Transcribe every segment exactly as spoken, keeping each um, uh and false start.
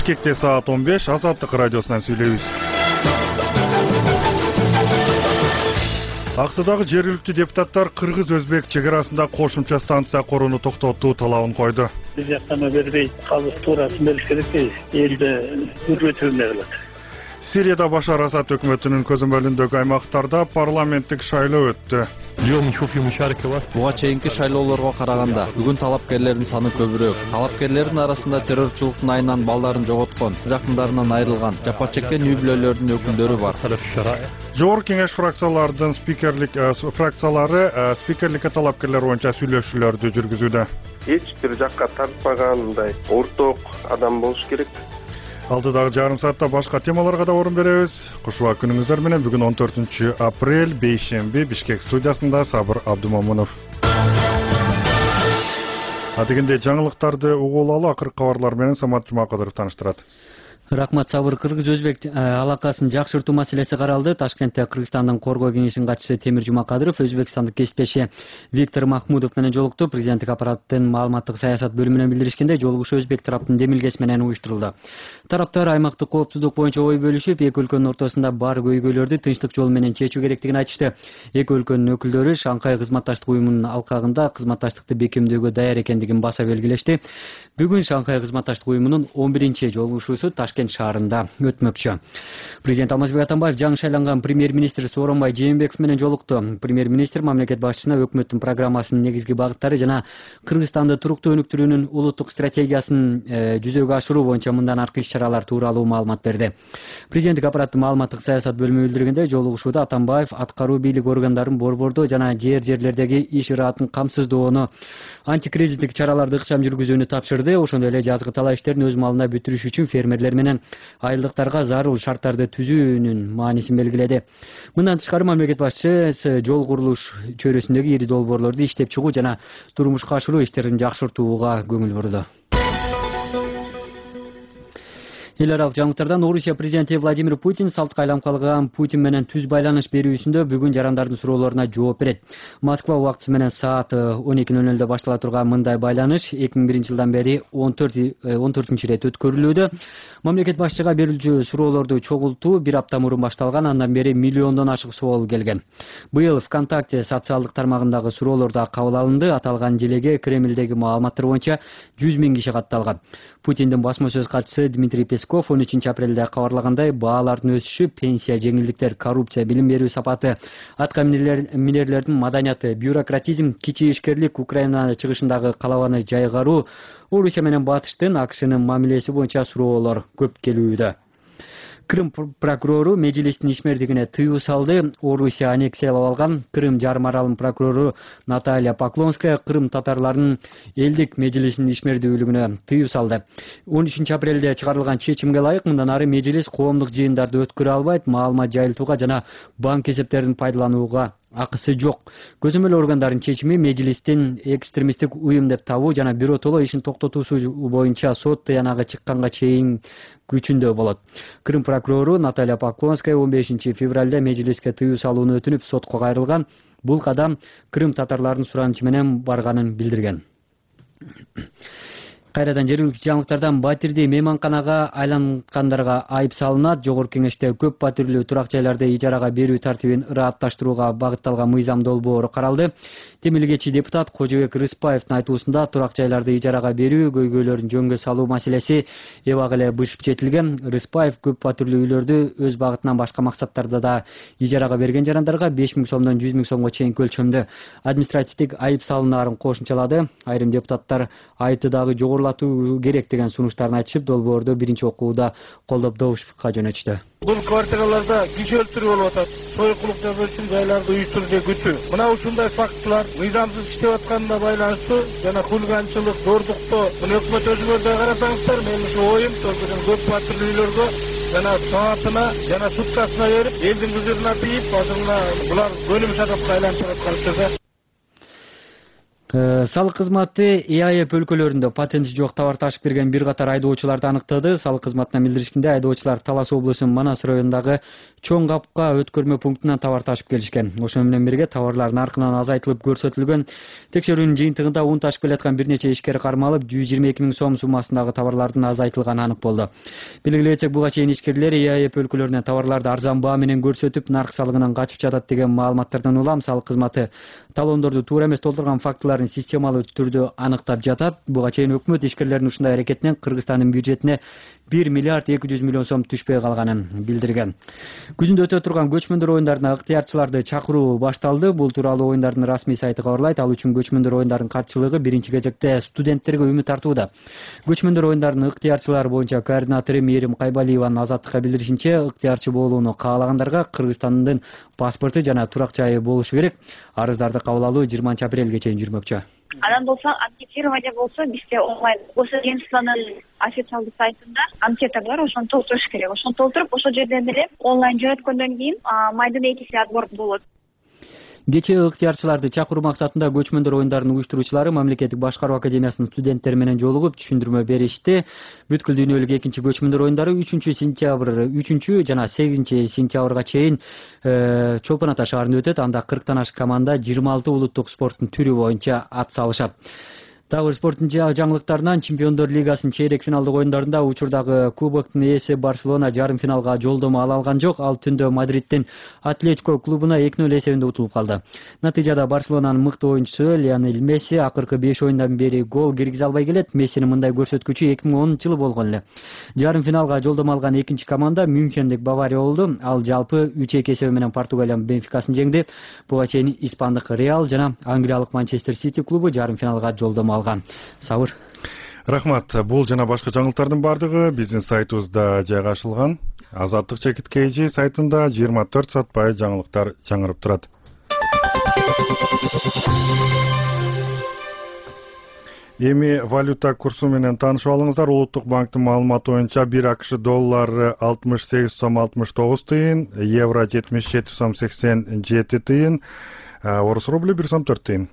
Бишкекте саат он беш, Азаттык радиосунан сүйлөйбүз. Аксудагы жергиликтүү депутаттар кыргыз-өзбек чек арасында кошумча станция курууну токтотуу талабын койду. Биз жактан бербей, калыс туурасын бериш керек дейбиз. Элди үрбөтүүнө кылат. Сирияда Башар Асад өкмөтүнүн көзөмөлүндөгү аймактарда парламенттик шайлоо өттү. Буга чейинки шайлоолорго караганда бүгүн талапкерлердин саны көбүрөөк. Талапкерлердин арасында террорчулуктун айынан балдарын жоготкон, жакындарынан айрылган, жапа чеккен үй бүлөлөрдүн өкүлдөрү бар. Жогорку кеңеш фракциялардын спикерлик фракциялары спикерликке талапкерлер боюнча сүйлөшүүлөрдү жүргүзүүдө. Эч бир жакка тартпагандай орток адам болуш керек. Алдыдагы жарым саатта башка темаларга да орун беребиз. Кушуа күнүңүздөр менен бүгүн он төртүнчү апрель, бейшемби, Бишкек студиясында Сабыр Абдумомунов. Адегенде жаңылыктарды угулалы акыркы кабарлар менен Самат Жумакадыров таныштырат. Рахмат. Сабыр. Кыргыз-өзбек алакасын жакшыртуу маселеси каралды. Ташкентте Кыргызстандын коргоо кеңешинин катчысы Темир Жумакадыров өзбекстандык кесиптеши Виктор Махмудов менен жолукту. Президенттик аппараттын маалыматтык саясат бөлүмүнөн билдиришкенде, жолугушуу өзбек тараптын демилгеси менен уюштурулду. Тараптар аймактык коопсуздук боюнча ой бөлүшүп, эки өлкөнүн ортосунда бар көйгөйлөрдү тынчтык жол менен чечүү керектигин айтышты. Эки өлкөнүн өкүлдөрү Шанхай кызматташтык уюмунун алкагында кызматташтыкты бекемдөөгө даяр экендигин баса белгилешти. Бүгүн Шанхай кызматташтык уюмунун он биринчи жолугушуусу Ташкент шаарында өтмөкчү. Президент Алмазбек Атамбаев жаңы шайланган премьер-министр Сооронбай Жээнбеков менен жолукту. Премьер-министр мамлекет башчысына өкмөттүн программасынын негизги багыттары жана Кыргызстанды туруктуу өнүктүрүүнүн улуттук стратегиясын жүзөгө ашыруу боюнча мындан аркы иш-чаралар тууралуу маалымат берди. Президенттик аппараттын маалыматтык саясат бөлүмү билдиргенде, жолугушууда Атамбаев аткаруу бийлик органдарын борбордо жана жер жерлердеги иш ыраатын камсыздоону, антикризистик чараларды ыкчам жүргүзүүнү тапшырды. Ошондой эле жазгы талаа иштерин өз малына бүтүрүш үчүн фермерлер менен айылдыктарга зарыл шарттарды түзүүнүн маанисин белгиледи. Мындан тышкары мамлекет башчысы жол курулуш чөйрөсүндөгү ири долбоорлорду иштеп чыгуу жана турмушка ашыруу иштерин жакшыртууга көңүл бурду. Эл аралык жаңылыктардан Орусия президенти Владимир Путин салтка айланып калган Путин менен түз байланыш берүүсүндө бүгүн жарандардын суроолоруна жооп берет. Москва убактысы менен саат он эки ноль нөлдө баштала турган мындай байланыш эки миң биринчи жылдан бери он төртүнчү ирет өткөрүлүүдө. Мамлекет башчыга берилчү суроолорду чогултуу бир апта мурун башталган, андан бери миллиондон ашык суроол келген. Быйыл ВКонтакте социалдык тармагындагы суроолор да кабыл алынды. Аталган желеге Кремлдеги маалыматтар боюнча жүз миң киши катталган. Путиндин басма сөз катчысы Дмитрий Песков он үчүнчү апрелде кабарлагандай, баалардын өсүшү, пенсия жеңилдиктер, коррупция, билим берүү сапаты, атка минерлердин маданияты, бюрократизм, кичи ишкерлик, Украина чыгышындагы калабаны жайгаруу, Орусия менен Батыштын АКШнын мамилеси боюнча суроолор көп келүүдө. Крым прокурору мejliстин ишмердигине тыюу салды. Орусия аннексиялап алган Крым жарым аралынын прокурору Наталья Поклонская Крым татарларынын элдик мejliсинин ишмердүүлүгүнө тыюу салды. он үчүнчү апрелде чыгарылган чечимге ылайык, мындан ары мejlis коомдук жыйындарды өткөрө албайт, маалымат жайылтууга жана банк эсептерин пайдаланууга акысы жок. Көзөмөл органдардын чечими мejlистин экстремисттик уюм деп табуу жана биротоло ишин токтотуусу боюнча сот тыянагы чыкканга чейин күчүндө болот. Крым прокурору Наталья Поклонская он бешинчи февралда мejlisке тыюу салууну өтүнүп сотко кайрылган. Бул кадам Крым татарларынын суранычы менен барганын билдирген. Кайрадан жергиликтүү жаңылыктардан Батирди мейманканага айланткандарга айып салынат. Жогорку кеңеште көп батирлүү турак жайларды ижарага берүү тартибин ыраатташтырууга багытталган мыйзам долбоору каралды. Темилгечи депутат Кожобек Рыспаевдин айтуусунда турак жайларды ижарага берүү көйгөйлөрүн жөнгө салуу маселеси эбак эле бышып четилген. Рыспаев көп батирлүү үйлөрдү өз багытынан башка максаттарда да ижарага берген жарандарга беш миң сомдон жүз миң сомго чейин өлчөмдө административдик айып салынаарын кошумчалады. Айрым депутаттар айыпты дагы жогорулатуу керек деген сунуштарын айтышып, долбоорду биринчи окууда колдоп добушка жөнөтүштү. Бул квартираларда киши өлтүрүү болуп атат, сойкулук жасоо үчүн жайларды уюштуруу же күтүү. Мына ушундай фактылар мыйзамсыз иштеп атканына байланыштуу жана хулиганчылык, зордуктоо муну өкмөт өзүңөрдө карасаңыздар, менин ушу оюм ошол көп батирлүү үйлөргө жана саатына жана суткасына берип, элдин кызырына тийип, азырына булар бөлүм шатапка айланып аткан. Салык кызматы ИАЭП өлкөлөрүндө патенти жок товар ташып кирген бир катар айдоочуларды аныктады. Салык кызматына билдиришкенде, айдоочулар Талас облусунун Манас районундагы Чоң Капка өткөрмө пунктунан товар ташып келишкен. Ошону менен бирге товарлар наркынан азайтылып көрсөтүлгөн. Текшерүүнүн жыйынтыгында ун ташып келаткан бир нече ишкер кармалып, жүз жыйырма эки миң сом суммасындагы товарлардын азайтылганы анык болду. Белгилей кетсек, буга чейин ишкерлер ИАЭП өлкөлөрүнөн товарларды арзан баа менен көрсөтүп, нарк салыгынан качып жатат деген маалыматтардан улам салык кызматы талондорду туура эмес толтурган фактыларын системалуу түрдө аныктап жатат. Буга чейин өкмөт ишкерлердин ушундай аракетинен Кыргызстандын бюджетине бир миллиард эки жүз миллион сом түшпөй калганын билдирген. Күзүндө өтө турган көчмөндөр оюндарына ыктыярчыларды чакыруу башталды. Бул тууралуу оюндардын расмий сайты кабарлайт. Ал үчүн көчмөндөр оюндарынын катчылыгы биринчи кезекте студенттерге үмүт артууда. Көчмөндөр оюндарынын ыктыярчылары боюнча координатору Мээрим Кайбалиеванын Азаттыкка билдиришинче, ыктыярчы болууну каалагандарга Кыргызстандын паспорту жана турак жайы болушу керек. Арыздарды кабыл алуу жыйырманчы апрелге чейин жүрмөкчү. Анан болсо анкетирование болсо бизде онлайн госагентствонун официалдык сайтында анкета бар, ошону толтуруш керек. Ошону толтуруп, ошол жерден эле онлайн жөнөткөндөн кийин майдын экиси отбор болот. Кечээ ыктыярчыларды чакыруу максатында көчмөндөр оюндарынын уюштуруучулары Мамлекеттик башкаруу академиясынын студенттери менен жолугуп түшүндүрмө беришти. Бүткүл дүйнөлүк экинчи көчмөндөр оюндары үчүнчү сентябрь, үчүнчү жана сегизинчи сентябрга чейин Чолпон Ата шаарында өтөт. Анда кырктан ашык команда жыйырма алты улуттук спорттун түрү боюнча ат салышат. Дагы бир спорттун жаңылыктарынан Чемпиондор лигасынын чейрек финалдык оюндарында учурдагы кубоктун ээси Барселона жарым финалга жолдомо ала алган жок. Ал түндө Мадридтин Атлетико клубуна эки ноль эсебинде утулуп калды. Натыйжада Барселонанын мыкты оюнчусу Лионель Месси акыркы беш оюндан бери гол киргизе албай келет. Мессинин мындай көрсөткүчү эки миң онунчу жылы болгон эле. Жарым финалга жолдомо алган экинчи команда Мюнхендик Бавария болду. Ал жалпы үч эки эсеби менен Португалиянын Бенфикасын жеңди. Буга чейин испандык Реал жана англиялык Манчестер Сити клубу жарым финалга жолдомо алган. Сабыр. Рахмат. Бул жана башка жаңылыктардын бардыгы биздин сайтыбызда жайгашылган. Азаттык чекит kg сайтында жыйырма төрт саат бай жаңылыктар жаңырып турат. Эми валюта курсу менен таанышып алыңыздар. Улуттук банктын маалыматы боюнча бир акш доллары алтымыш сегиз сом алтымыш тогуз тыйын, евро жетимиш жети сом сексен жети тыйын, орус рубли бир сом төрт тыйын.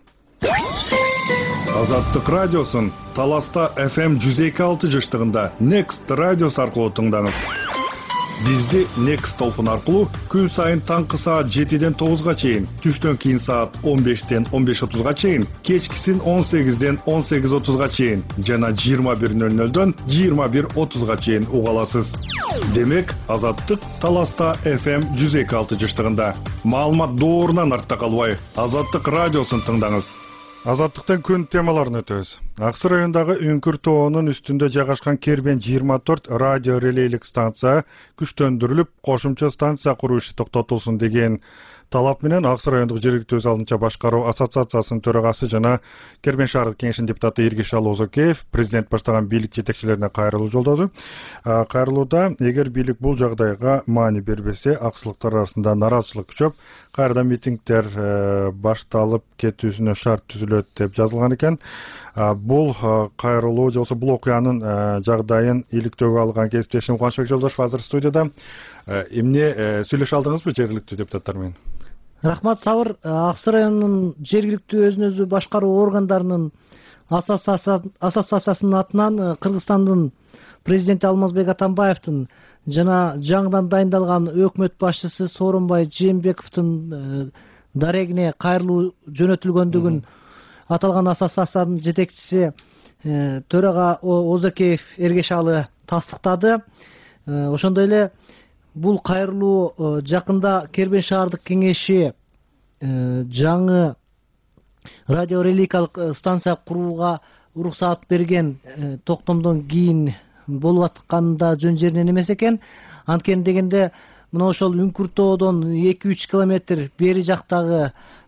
Азаттык радиосун Таласта эф эм жүз эки алты жыштыгында Next радиосу аркылуу тыңдаңыз. Бизди Next толкун аркылуу күн сайын таңкы саат жетиден тогузга чейин, түштөн кийин саат он бештен он беш отузга чейин, кечкисин он сегизден он сегиз отузга чейин жана жыйырма бир ноль нолдон жыйырма бир отузга чейин уга аласыз. Демек, Азаттык Таласта эф эм жүз эки алты жыштыгында. Маалымат доорунан артта калбай, Азаттык радиосун тыңдаңыз. Азаттыктан күн темаларын өтөбүз. Аксы районундагы Үңкүр тоонун үстүндө жайгашкан Кербен жыйырма төрт радио релейлик станция күчтөндүрүлүп, кошумча станция куруу иши токтотулсун деген талап менен Аксы райондук жергиликтүү өз алдынча башкаруу ассоциациясынын төрагасы жана Кербен шаардык кеңешинин депутаты Иргишал Озокеев президент баштаган бийлик жетекчилерине кайрылуу жолдоду. Кайрылууда эгер бийлик бул жагдайга маани бербесе, аксылыктар арасында нараазычылык күчөп, кайрадан митингдер башталып кетүүсүнө шарт түзүлөт деп жазылган экен. Бул кайрылуу же болбосо бул окуянын жагдайын иликтөөгө алган кесиптешим Кубанычбек Жолдошев азыр студияда. Эмне сүйлөшө алдыңызбы жергиликтүү депутаттар менен? Рахмат, Сабыр. Аксы районунун жергиликтүү өзүн өзү башкаруу органдарынын ассоциациясынын атынан Кыргызстандын президенти Алмазбек Атамбаевдин жана жаңыдан дайындалган өкмөт башчысы Сооронбай Жээнбековдун дарегине кайрылуу жөнөтүлгөндүгүн аталган ассоциациянын жетекчиси төрага Озокеев Эргешалы тастыктады. Ошондой эле бул кайрылуу жакында Кербен шаардык кеңеши жаңы радиореликалык станция курууга уруксаат берген токтомдон кийин болуп атканда жөн жеринен эмес экен. Анткени дегенде мына ошол Үңкүр тоодон эки үч километр бери жактагы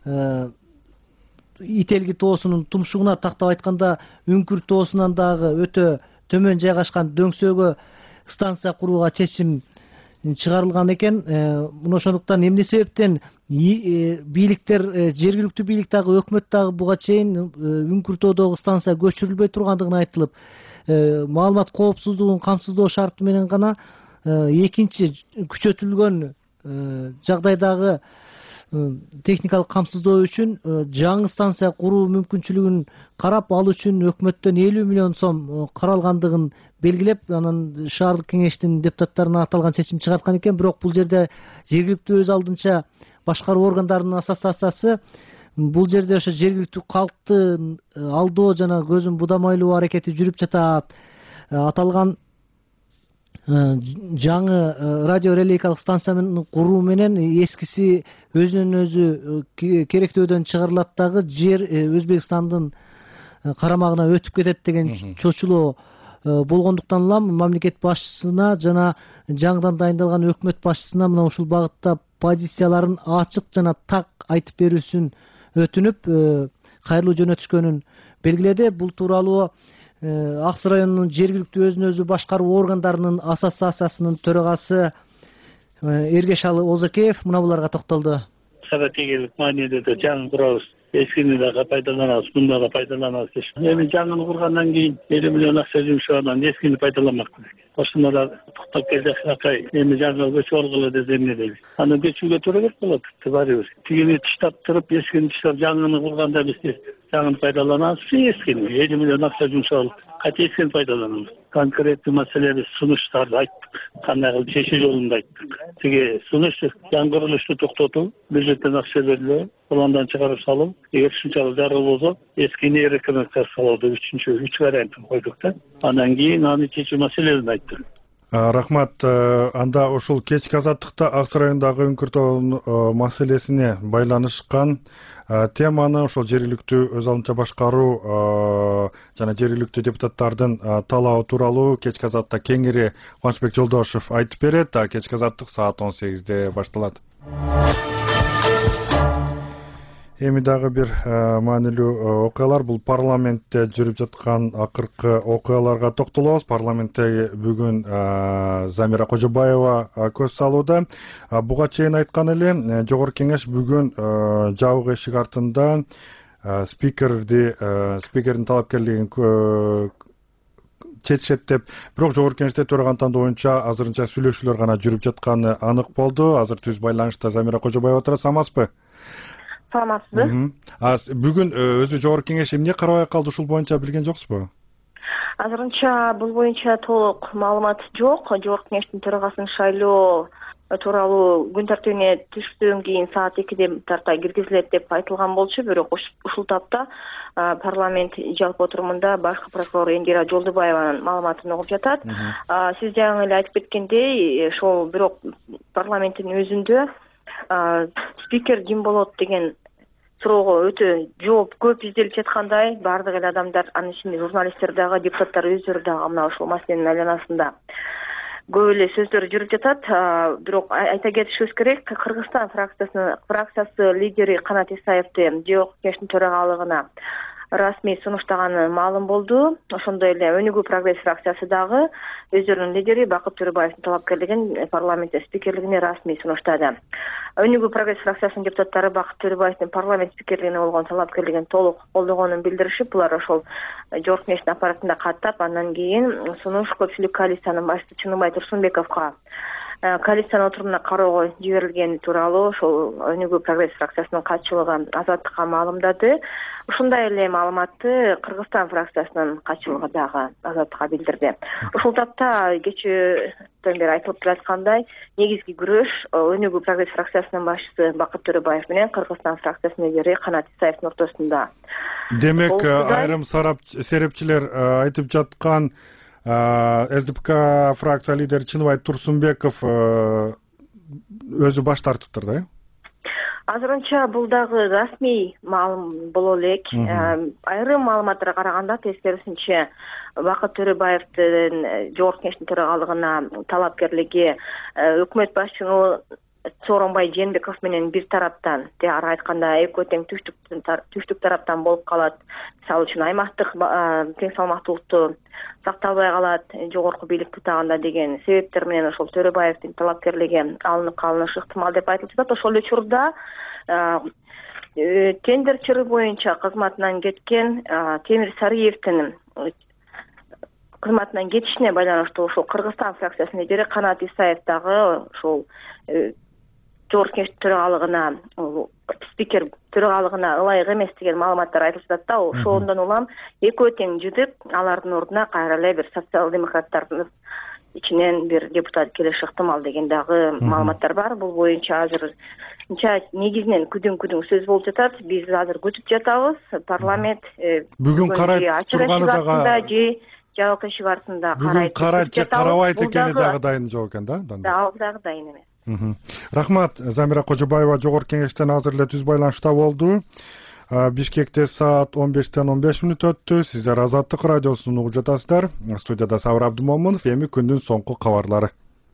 Ителги тоосунун тумшугуна тактап айтканда Үңкүр тоосунан дагы өтө төмөн жайгашкан дөңсөөгө станция курууга чечим чыгарылган экен. Мына ошондуктан эмне себептен бийликтер, жергиликтүү бийлик дагы өкмөт дагы буга чейин Үңкүр тоодогу станция көчүрүлбөй тургандыгын айтылып, маалымат коопсуздугун камсыздоо шарты менен гана экинчи күчөтүлгөн жагдайдагы техникалык камсыздоо үчүн жаңы станция куруу мүмкүнчүлүгүн карап, ал үчүн өкмөттөн элүү миллион сом каралгандыгын белгилеп, анан шаардык кеңештин депутаттарына аталган чечим чыгарткан экен. Бирок бул жерде жергиликтүү өз алдынча башкаруу органдарынын ассоциациясы бул жерде ошо жергиликтүү калктын алдоо жана көзүн будамайлоо аракети жүрүп жатат. Аталган жаңы радиорелейкалык станцияны куруу менен эскиси өзүнөн өзү керектөөдөн чыгарылат дагы, жер Өзбекстандын карамагына өтүп кетет деген чочулоо болгондуктан улам мамлекет башчысына жана жаңыдан дайындалган өкмөт башчысына мына ушул багытта позицияларын ачык жана так айтып берүүсүн өтүнүп кайрылуу жөнөтүшкөнүн белгиледи. Бул тууралуу Ак Суу районунун жергиликтүү өзүн өзү башкаруу органдарынын ассоциациясынын төрагасы Эргешалы Озакеев мына буларга токтолду. Стратегиялык маанилүүдө жаңы курабыз, эскини дагы пайдаланабыз, муну дагы пайдаланабыз. Эми жаңыны кургандан кийин элүү миллион акча жумшагандан эскини пайдаланмакпыз. Ошондо токтоп келе акай эми жаңы көчүп алгыла деп эмнедебиз. Аны көчүүгө туура келип калат. Баарыбир тигини таштап туруп, эскини таштап жаңыны курганда биз жаңыны пайдаланабыз. Эскини элүү миллион акча жумшалып, кайта эскини пайдаланабыз. Конкреттүү маселени сунуштарды айттык, кандай кылып чечүү жолунда айттык. Тиги сунуш жаңы курулушту токтотуу, бюджеттен акча берилүү, пландан чыгарып салуу, эгер ушунчалык зарыл болсо эскини реконструкциялоодо үчүнчү үч вариантын койдук да. Андан кийин аны чечүү маселелерин айттык. Рахмат. Анда ушул кечки азаттыкта Ак Суу районундагы үңкүртөө маселесине байланышкан теманы ошол жергиликтүү өз алдынча башкаруу жана жергиликтүү депутаттардын талабы тууралуу кечки азатта кеңири Кубанычбек Жолдошев айтып берет. Кечки азаттык саат он сегизде башталат. Эми дагы бир маанилүү окуялар, бул парламентте жүрүп жаткан акыркы окуяларга токтолобуз. Парламентте бүгүн Замира Кожобаева көз салууда. Буга чейин айткан эле, Жогорку Кеңеш бүгүн жабык эшик артында спикерди, спикердин талапкерлигин чечет деп, бирок Жогорку Кеңеште төраган тандоо боюнча азырынча сүйлөшүүлөр гана жүрүп жатканы анык болду. Азыр түз байланышта Замира Кожобаева отура, саламатсызбы? Саламатсызбы? Бүгүн өзү Жогорку Кеңеш эмне карабай калды, ушул боюнча билген жоксузбу? Азырынча бул боюнча толук маалымат жок. Жогорку Кеңештин төрагасын шайлоо тууралуу күн тартибине түштөн кийин саат экиде тарта киргизилет деп айтылган болчу, бирок ушул тапта парламент жалпы отурумунда башкы прокурор Эндира Жолдубаеванын маалыматын угуп жатат. Сиз жаңы эле айтып кеткендей, ошол бирок парламенттин өзүндө спикер ким болот деген суроого өтө жооп көп изделип жаткандай, баардык эле адамдар, анын ичинде журналисттер дагы, депутаттар өздөрү дагы мына ушул маселенин айланасында көп эле сөздөр жүрүп жатат. Бирок айта кетишибиз керек, Кыргызстан фракциясынын фракциясы лидери Канат Исаевди Жогорку Кеңештин төрагалыгына расмий сунуштаганы маалым болду. Ошондой эле Өнүгүү прогресс фракциясы дагы өздөрүнүн лидери Бакыт Төрөбаевдин талапкерлигин парламентте спикерлигине расмий сунуштады. Өнүгүү прогресс фракциясынын депутаттары Бакыт Төрөбаевдин парламент спикерлигине болгон талапкерлигин толук колдогонун билдиришип, булар ошол Жогорку Кеңештин аппаратында каттап, андан кийин сунуш көпчүлүк коалициянын башчысы Чыныбай Турсунбековго коалициянын отурумуна кароого жиберилгени тууралуу ошол Өнүгүү прогресс фракциясынын катчылыгы Азаттыкка маалымдады. Ушундай эле маалыматты Кыргызстан фракциясынын катчылыгы дагы Азаттыкка билдирди. Ушул тапта кечээден бери айтылып келаткандай, негизги күрөш Өнүгүү прогресс фракциясынын башчысы Бакыт Төрөбаев менен Кыргызстан фракциясынын лидери Канат Исаевдин ортосунда. Демек, айрым серепчилер айтып жаткан СДПК фракция лидери Чыныбай Турсунбеков өзү баш тартыптыр да? Азырынча бул дагы расмий маалым боло элек. Айрым маалыматтарга караганда тескерисинче Бакыт Төрөбаевдин Жогорку Кеңештин төрагалыгына талапкерлиги өкмөт башчысынын Сооронбай Жээнбеков менен бир тараптан, ары айтканда экөө тең түштүк тараптан болуп калат. Мисалы үчүн аймактык тең салмактуулукту сакталбай калат жогорку бийлик бутагында деген себептер менен ошол Төрөбаевдин талапкерлиги алынып калынышы ыктымал деп айтылып жатат. Ошол эле учурда тендер чыры боюнча кызматынан кеткен Темир Сариевдин кызматынан кетишине байланыштуу ошол Кыргызстан фракциясынын лидери Канат Исаев дагы ошол жогорку кеңештин төралыгына спикер төралыгына ылайык эмес деген маалыматтар айтылып жатат да. Ошондон улам экөө тең жыдып, алардын ордуна кайра эле бир социал-демократтардын ичинен бир депутат келиши ыктымал деген дагы маалыматтар бар. Бул боюнча азыр негизинен күдүң-күдүң сөз болуп жатат. Биз азыр күтүп жатабыз. Парламент бүгүн карайт турганы дагы же жабык эшик артында карайт. Бүгүн карайт же карабайт экени дагы дайын жок экен да? Ал дагы дайын эмес. Рахмат. Замира Кожобаева Жогорку Кеңештен азыр эле түз байланышта болду. Бишкекте саат он бештен он беш мүнөт өттү. Сиздер Азаттык радиосун угуп жатасыздар. Студияда Сабыр Абдымомунов. Эми күндүн соңку кабарлары.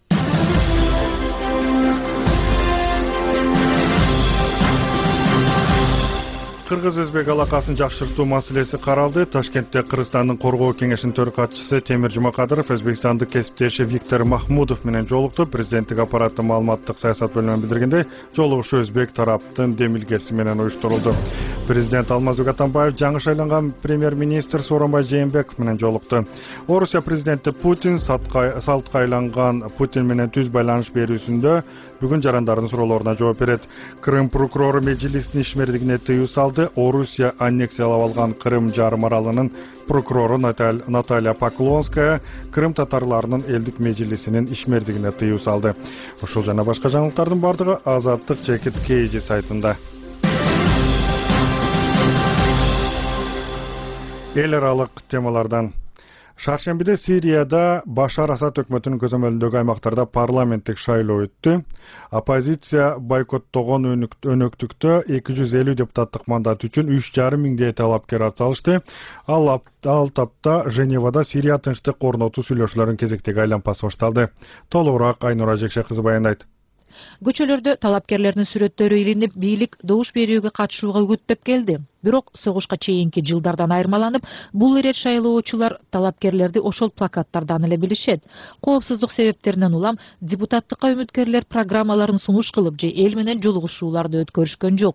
Кыргыз-Өзбек алакасын жакшыртуу маселеси каралды. Ташкентте Кыргызстандын Коргоо кеңешинин төркатчысы Темир Жумакадыров Өзбекстандык кесиптеши Виктор Махмудов менен жолукту. Президенттик аппараттын маалыматтык саясат бөлүмүнөн билдиргендей, жолугушуу Өзбек тараптын демилгеси менен уюштурулду. Президент Алмазбек Атамбаев жаңы шайланган премьер-министр Сооронбай Жээнбеков менен жолукту. Орусия президенти Путин салтка айланган Путин менен түз байланыш берүүсүндө бүгүн жарандардын суроолоруна жооп берет. Крым прокурору Меджилистин ишмердигине тыюу салды. Орусия аннексиялап алган Крым жарым аралынын прокурору Наталья Поклонская Крым татарларынын элдик межилисинин ишмердигине тыюу салды. Ушул жана башка жаңылыктардын бардыгы Азаттык чекит кейжи сайтында. Эл аралык темалардан. Шаршембиде Сирияда Башар Асад өкмөтүнүн көзөмөлүндөгү аймактарда парламенттик шайлоо өттү. Оппозиция бойкоттогон өнөктүктө эки жүз элүү депутаттык мандат үчүн үч жарым миңдей талапкер ат салышты. Ал тапта Женевада Сирия тынчтык орнотуу сүйлөшүүлөрүнүн кезектеги айланпасы башталды. Толугураак Айнура Жекше кызы баяндайт. Көчөлөрдө талапкерлердин сүрөттөрү илинип, бийлик добуш берүүгө катышууга үгүттөп келди. Бирок согушка чейинки жылдардан айырмаланып, бул ирет шайлоочулар талапкерлерди ошол плакаттардан эле билишет. Коопсуздук себептеринен улам депутаттыкка үмүткерлер программаларын сунуш кылып же эл менен жолугушууларды өткөрүшкөн жок.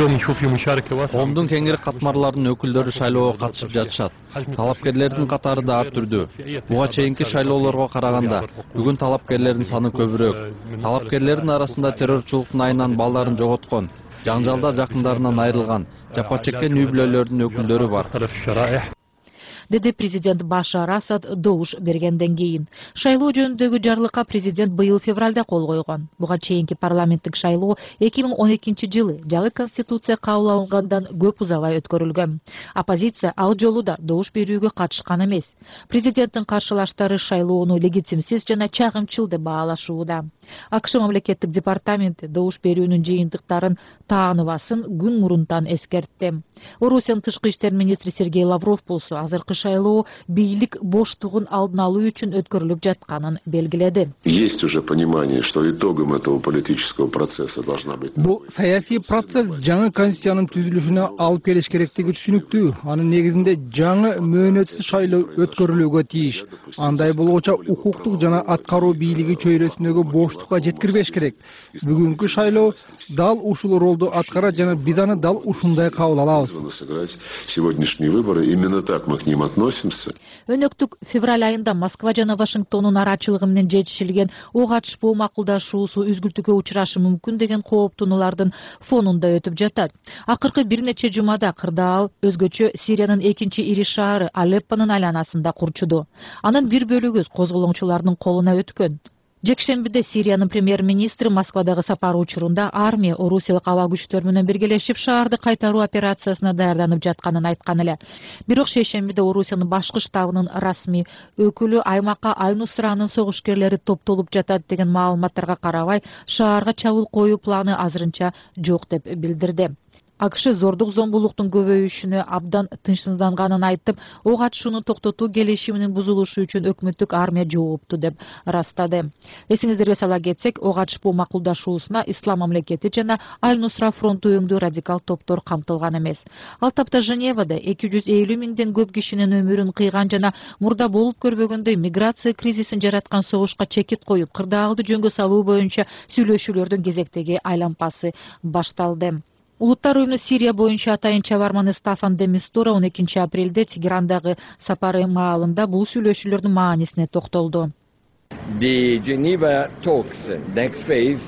Коомдун кеңири катмарларынын өкүлдөрү шайлоого катышып жатышат. Талапкерлердин катары да ар түрдүү. Буга чейинки шайлоолорго караганда бүгүн талапкерлердин саны көбүрөөк. Талапкерлердин арасында террорчулуктун айынан балдарын жоготкон, жаңжалда жакындарынан айрылган, жапа чеккен үй бүлөлөрдүн өкүлдөрү бар, деди президент Башар Асад добуш бергенден кийин. Шайлоо жөнүндөгү жарлыкка президент быйыл февралда кол койгон. Буга чейинки парламенттик шайлоо эки миң он экинчи жылы жаңы конституция кабыл алынгандан көп узабай өткөрүлгөн. Оппозиция ал жолу да добуш берүүгө катышкан эмес. Президенттин каршылаштары шайлоону легитимсиз жана чагымчыл деп баалашууда. АКШ мамлекеттик департаменти добуш берүүнүн жыйынтыктарын тааныбасын күн мурунтан эскертти. Орусиянын тышкы иштер министри Сергей Лавров болсо азыркы шайлоо бийлик боштугун алдын алуу үчүн өткөрүлүп жатканын белгиледи. Есть уже понимание, что итогом этого политического процесса должна быть. Бул саясий процесс жаңы конституциянын түзүлүшүнө алып келиш керектиги түшүнүктүү. Анын негизинде жаңы мөөнөтсүз шайлоо өткөрүлүүгө тийиш. Андай болгочо укуктук жана аткаруу бийлиги чөйрөсүндөгү боштукка жеткирбеш керек. Бүгүнкү шайлоо дал ушул ролду аткарат жана биз аны дал ушундай кабыл алабыз. Сегодняшние выборы именно так мы к ним относимся. Өнөктүк февраль айында Москва жана Вашингтондун арачылыгы менен жетишилген ок атышпоо макулдашуусу үзгүлтүккө учурашы мүмкүн деген кооптонуулардын фонунда өтүп жатат. Акыркы бир нече жумада кырдаал өзгөчө Сириянын экинчи ири шаары Алеппонун айланасында курчуду. Анын бир бөлүгү козголоңчулардын колуна өткөн. Жекшембиде Сириянын премьер-министри Москвадагы сапары учурунда армия орусиялык аба күчтөр менен биргелешип шаарды кайтаруу операциясына даярданып жатканын айткан эле. Бирок шейшембиде Орусиянын башкы штабынын расмий өкүлү аймакка Аль-Нусранын согушкерлери топтолуп жатат деген маалыматтарга карабай, шаарга чабуул коюу планы азырынча жок деп билдирди. АКШ зордук зомбулуктун көбөйүшүнө абдан тынчсызданганын айтып, ок атышууну токтотуу келишиминин бузулушу үчүн өкмөттүк армия жоопту деп ырастады. Эсиңиздерге сала кетсек, ок атышпоо макулдашуусуна Ислам мамлекети жана Аль-Нусра фронту өңдүү радикал топтор камтылган эмес. Ал тапта Женевада эки жүз элүү миңден көп кишинин өмүрүн кыйган жана мурда болуп көрбөгөндөй миграция кризисин жараткан согушка чекит коюп, кырдаалды жөнгө салуу боюнча сүйлөшүүлөрдүн кезектеги айланпасы башталды. Улуттар уюмунун Сирия боюнча атайын чабарманы Стафан де Мистура он экинчи апрелде Тегерандагы сапары маалында бул сүйлөшүүлөрдүн маанисине токтолду. The Geneva talks next phase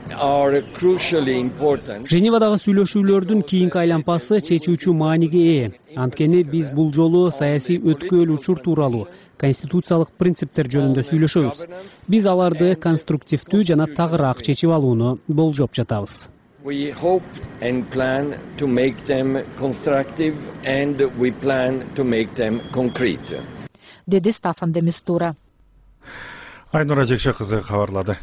are crucially important. Женевадагы сүйлөшүүлөрдүн кийинки айланпасы чечүүчү мааниге ээ. Анткени биз бул жолу саясий өткөл учур тууралуу конституциялык принциптер жөнүндө сүйлөшөбүз. Биз аларды конструктивдүү жана тагыраак чечип алууну болжоп жатабыз. We hope and plan to make them constructive and we plan to make them concrete. Деди Стафан де Мистура. Айнура Жекше кызы кабарлады.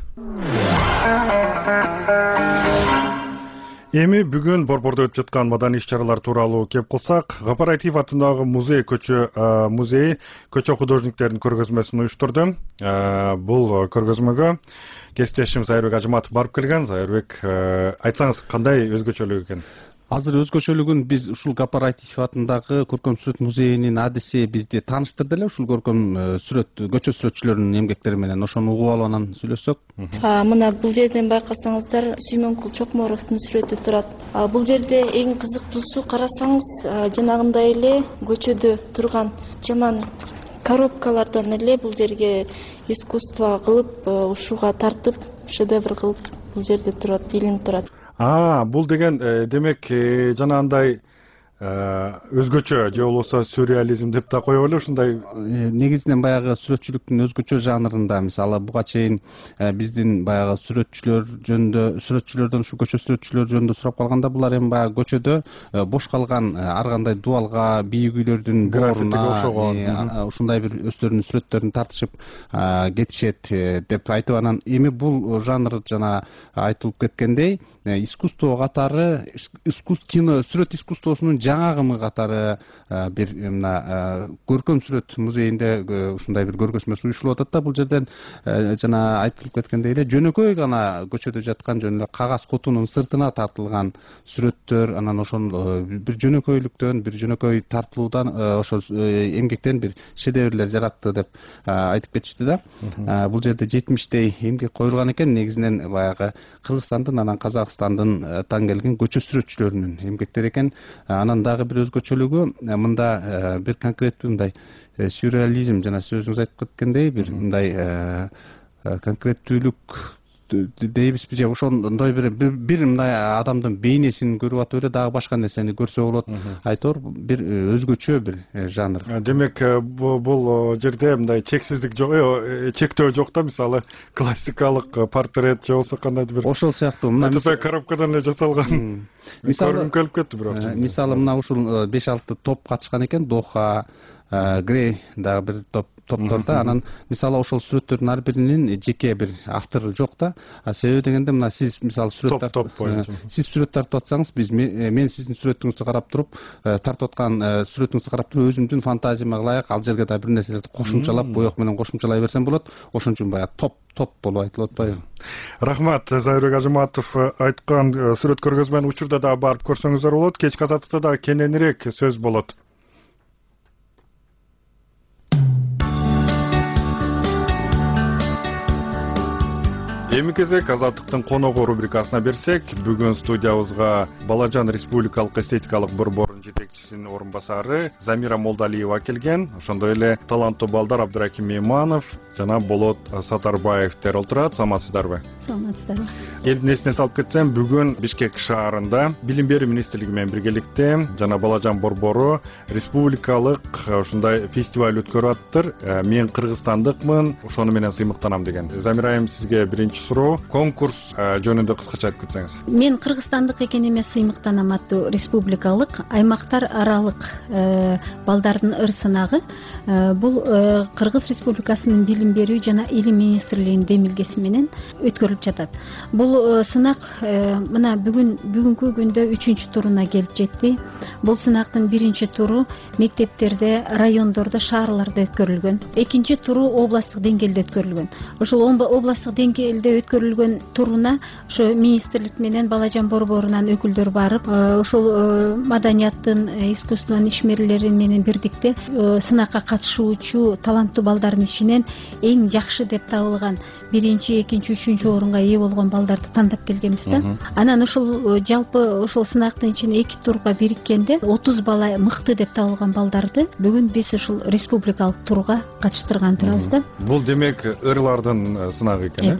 Эми бүгүн Борбордо өтүп жаткан маданий иш-чаралар тууралуу кеп кылсак, Кооператив атындагы музей көчө музей көчө художниктердин көргөзмөсүн уюштурду. Бул көргөзмөгө кесиптешим Зайырбек Ажыматов барып келген. Зайырбек, айтсаңыз, кандай өзгөчөлүк экен? Азыр өзгөчөлүгүн биз ушул Кооператив атындагы көркөм сүрөт музейинин адиси бизди тааныштырды эле. Ушул көркөм сүрөт көчө сүрөтчүлөрүнүн эмгектери менен ошону угуп алып анан сүйлөшсөк. Мына бул жерден байкасаңыздар Сүймөнкул Чокморовдун сүрөтү турат. Бул жерде эң кызыктуусу, карасаңыз, жанагындай эле көчөдө турган жаман коробкалардан эле бул жерге искусство кылып, ушуга тартып, шедевр кылып бул жерде турат, илинип турат. А, бул деген демек жанагындай өзгөчө же болбосо сюрреализм деп да коё эле ушундай. Негизинен баягы сүрөтчүлүктүн өзгөчө жанрында, мисалы буга чейин биздин баягы сүрөтчүлөр жөнүндө, сүрөтчүлөрдөн ушу көчө сүрөтчүлөр жөнүндө сурап калганда, булар эми баягы көчөдө бош калган ар кандай дубалга, бийик үйлөрдүн бооруна ушундай бир өздөрүнүн сүрөттөрүн тартышып кетишет деп айтып, анан эми бул жанр жана айтылып кеткендей, искусство катары, искусство кино, сүрөт искусствосунун жаңагымы катары бир мына көркөм сүрөт музейинде ушундай бир көргөзмөсү уюштурулуп атат да. Бул жерден жана айтылып кеткендей эле жөнөкөй гана көчөдө жаткан жөн эле кагаз кутунун сыртына тартылган сүрөттөр, анан ошол бир жөнөкөйлүктөн, бир жөнөкөй тартылуудан ошол эмгектен бир шедеврлер жаратты деп айтып кетишти да. Бул жерде жетимиштей эмгек коюлган экен, негизинен баягы Кыргызстандын, анан Казакстандын таң келген көчө сүрөтчүлөрүнүн эмгектери экен. Анан дагы бир өзгөчөлүгү, мында бир конкреттүү мындай сюрреализм жана сиз өзүңүз айтып кеткендей бир мындай конкреттүүлүк дейбизби же ошондой бир бир мындай адамдын бейнесин көрүп атып эле дагы башка нерсени көрсө болот. Айтор бир өзгөчө бир жанр. Демек бул жерде мындай чексиздик жок, чектөө жок да, мисалы классикалык портрет же болсо кандайдыр бир ошол сыяктуу мына коробкадан эле жасалган. Мисалы келип кетти бирок. Мисалы мына ушул беш алты топ катышкан экен, Доха, Грей дагы бир топ топтор да. Анан мисалы ошол сүрөттөрдүн ар биринин жеке бир автору жок да. А себеби дегенде мына сиз мисалы сүрөт тартып, сиз сүрөт тартып атсаңыз, биз мен сиздин сүрөтүңүздү карап туруп, тартып аткан сүрөтүңүздү карап туруп, өзүмдүн фантазияма ылайык ал жерге да бир нерселерди кошумчалап, боек менен кошумчалай берсем болот. Ошон үчүн баягы топ топ болуп айтылып атпайбы? Рахмат, Зайырбек Ажыматов айткан сүрөт көргөзмөнү учурда да барып көрсөңүздөр болот. Кечки азаттыкта да кененирээк сөз болот. Эми кезек Азаттыктын коногу рубрикасына берсек, бүгүн студиябызга Балажан Республикалык эстетикалык борборунун жетекчисинин орун басары Замира Молдалиева келген. Ошондой эле таланттуу балдар Абдыраким Мейманов жана Болот Сатарбаевдер отурат. Саламатсыздарбы? Саламатсыздарбы. Элдин эсине салып кетсем, бүгүн Бишкек шаарында Билим берүү министрлиги менен биргеликте жана Балажан борбору республикалык ушундай фестиваль өткөрүп атыптыр. Мен кыргызстандыкмын, ошону менен сыймыктанам деген. Замира айым, сизге биринчи суроо, конкурс жөнүндө кыскача айтып кетсеңиз. Мен кыргызстандык экениме сыймыктанам аттуу республикалык аймактар аралык балдардын ыр сынагы бул Кыргыз Республикасынын Билим берүү жана илим министрлигинин демилгеси менен өткөрүлүп жатат. Бул сынак мына бүгүн бүгүнкү күндө үчүнчү туруна келип жетти. Бул сынактын биринчи туру мектептерде, райондордо, шаарларда өткөрүлгөн. Экинчи туру областтык деңгээлде өткөрүлгөн. Ошол областтык деңгээлде өткөрүлгөн туруна ошо министрлик менен Балажан борборунан өкүлдөр барып, ошол маданияттын, искусствонун ишмерлери менен бирдикте сынакка катышуучу таланттуу балдардын ичинен эң жакшы деп табылган биринчи, экинчи, үчүнчү орунга ээ болгон балдарды тандап келгенбиз да. Анан ошол жалпы ошол сынактын ичинде эки турга бириккенде отуз бала мыкты деп табылган балдарды бүгүн биз ушул республикалык турга катыштырган турабыз да. Бул демек ырлардын сынагы экен э? Бул ырлар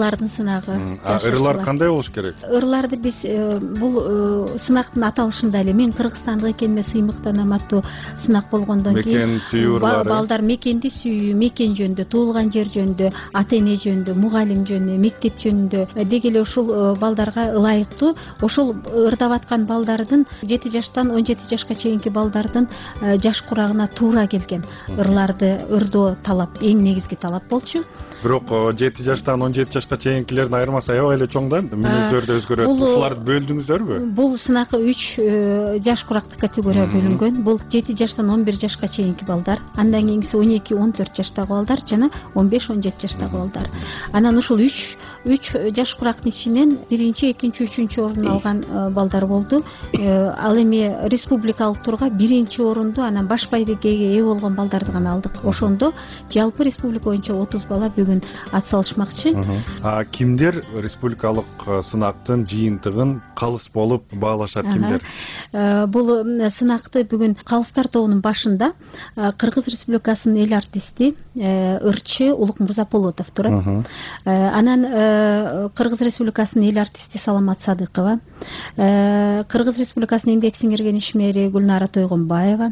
ырылардын сынагы. Ырылар кандай болуш керек? Ырларды биз бул сынактын аталышында эле мен кыргызстандык экениме сыймыктанам аттуу сынак болгондон кийин мекен сүйүү ырлары, балдар мекенди сүйүү, мекен жөнүндө, туулган жер жөнүндө, ата эне жөнүндө, мугалим жөнүндө, мектеп жөнүндө деги эле ушул балдарга ылайыктуу ошол ырдап аткан балдардын жети жаштан он жети жашка чейинки балдардын жаш курагына туура келген ырларды ырдоо талап, эң негизги талап болчу. Бирок жети жаштан он жети жашка чейинкилердин айырмасы аябай эле чоң да, мүнөздөрү да өзгөрөт. Ушуларды бөлдүңүздөрбү? Бул сынак үч жаш курактык категорияга бөлүнгөн. Бул жети жаштан он бир жашка чейинки балдар, андан кийинкиси он эки он төрт жаштагы балдар жана он беш он жети жаштагы балдар. Анан ушул үч үч жаш курактын ичинен биринчи, экинчи, үчүнчү орун алган балдар болду. Ал эми республикалык турга биринчи орунду анан баш байбикеге ээ болгон балдарды гана алдык. Ошондо жалпы республика боюнча отуз бала бүгүн ат салышмакчы. А кимдер республикалык сынактын жыйынтыгын калыс болуп баалашат, кимдер? Бул сынакты бүгүн калыстар тобунун башында Кыргыз Республикасынын эл артисти ырчы Улукмурза Полотов турат. Анан Кыргыз Республикасынын эл артисти Саламат Садыкова, Кыргыз Республикасынын эмгек сиңирген ишмери Гүлнара Тойгонбаева,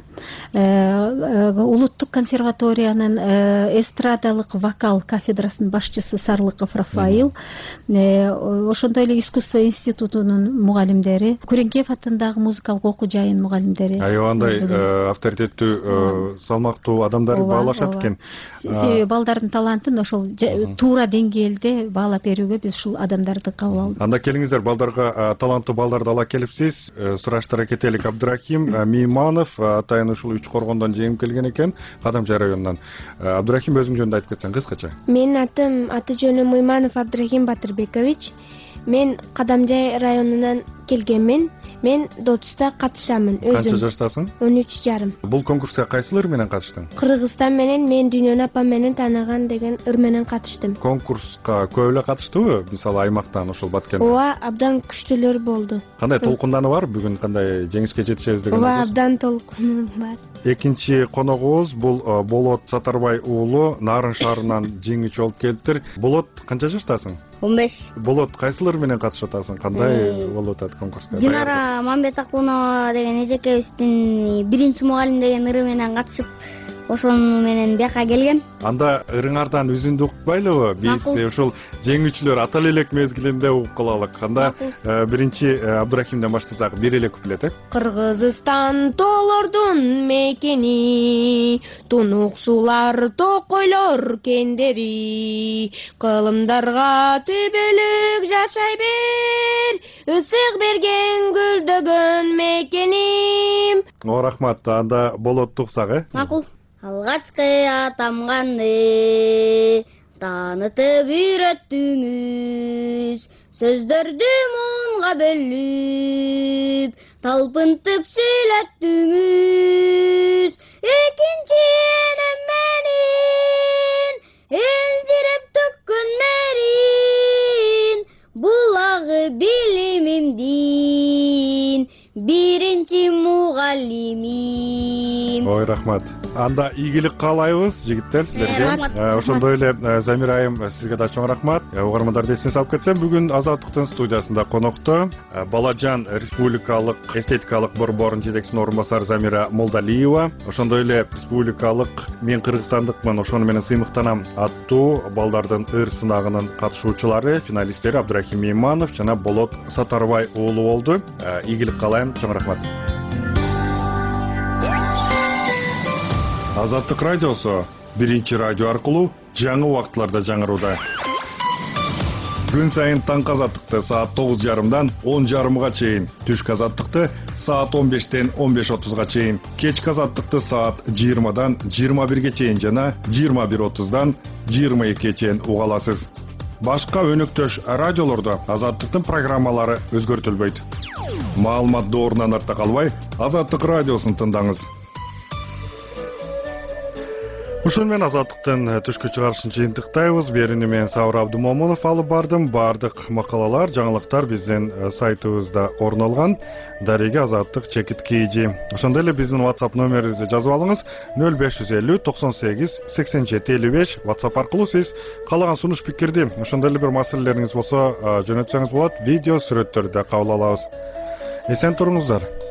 Улуттук консерваториянын эстрадалык вокал кафедрасынын башчысы Сарлыков Рафаил, ошондой эле искусство институтунун мугалимдери, Күреңкеев атындагы музыкалык окуу жайынын мугалимдери. Аябандай авторитеттүү, салмактуу адамдар баалашат экен. Себеби балдардын талантын ошол туура деңгээлде баалап берүүгө биз ушул адамдарды кабыл алдык. Анда келиңиздер, балдарга таланттуу балдарды ала келипсиз. Сураштыра кетелик. Абдырахим Мейманов атайын ушул үч коргондон жеңип келген экен, Кадамжай районунан. Абдырахим, өзүң жөнүндө айтып кетсең кыскача. Менин атым аты жөнүм Мейманов Абдырахим Батырбекович. Мен Кадамжай районунан келгенмин. Мен дотуста катышамын. Канча жаштасың? он үч жарым. Бул конкурска кайсыл ыр менен катыштың? Кыргызстан менен мен Дүйнөнү апам менен тааныган деген ыр менен катыштым. Конкурска көп эле катыштыбы? Мисалы аймактан, ошол Баткенде. Ооба, абдан күчтүүлөр болду. Кандай толкундануу бар? Бүгүн кандай жеңишке жетишебиз деген Ооба, абдан толкуну бар. Экинчи коногубуз бул Болот Сатарбай уулу Нарын шаарынан жеңүүчү болуп келиптир. Болот, канча жаштасың? он беш. Болот, кайсыл ыр менен катышып атасың? Кандай болуп атат конкурста? Динара Мамбетакунова деген эжекебиздин биринчи мугалим деген ыры менен катышып, ошону менен бияка келгем. Анда ырыңардан үзүндү укпайлыбы? Биз ушул жеңүүчүлөр ата элек мезгилинде угуп калалык. Анда биринчи Абдырахимден баштасак, бир эле куплет, э? Кыргызстан тоолордун мекени, тунук суулар, токойлор кендери, кылымдарга түбөлүк жашай бер, ысык берген гүлдөгөн мекеним. О, рахмат. Анда Болот туксак, э? Макул. Алгачкы атамганды таанытып үйрөттүңүз, сөздөрдү мунга бөлүп, талпынтып сүйлөттүңүз. Экинчи энем менин элжиреп төккөн мерин, булагы билимимдин биринчи мугалимим. Ой, рахмат. Анда ийгилик каалайбыз, жигиттер, силерге. Ошондой эле Замира айым, сизге да чоң рахмат. Угармандар, эсине салып кетсем, бүгүн Азаттыктын студиясында конокто Баладжан республикалык эстетикалык борборунун жетекчисинин орун басары Замира Молдалиева, ошондой эле республикалык мен кыргызстандыкмын, ошону менен сыймыктанам аттуу балдардын ыр сынагынын катышуучулары, финалисттери Абдырахим Мейманов жана Болот Сатарбай уулу болду. Ийгилик каалайм, чоң рахмат. Азаттык радиосу биринчи радио аркылуу жаңы убактыларда жаңырууда. Күн сайын таңкы азаттыкты саат тогуз жарымдан он жарымга чейин, түшкү азаттыкты саат он бештен он беш отузга чейин, кечки азаттыкты саат жыйырмадан жыйырма бирге чейин жана жыйырма бир отуздан жыйырма экиге чейин уга аласыз. Башка өнөктөш радиолордо Азаттыктын программалары өзгөртүлбөйт. Маалымат доорунан артта калбай, Азаттык радиосун тыңдаңыз. Ушун менен азаттыктын түшкү чыгарышын жыйынтыктайбыз. Берүүнү мен Сабыр Абдымомунов алып бардым. Бардык макалалар, жаңылыктар биздин сайтыбызда орун алган. Дареги азаттык чекит kg. Ошондой эле биздин WhatsApp номерибизди жазып алыңыз. нөл беш жүз элүү токсон сегиз сексен жети элүү беш. WhatsApp аркылуу сиз каалаган сунуш пикирди, ошондой эле бир маселелериңиз болсо жөнөтсөңүз болот. Видео, сүрөттөрдү да кабыл алабыз. Эсен туруңуздар.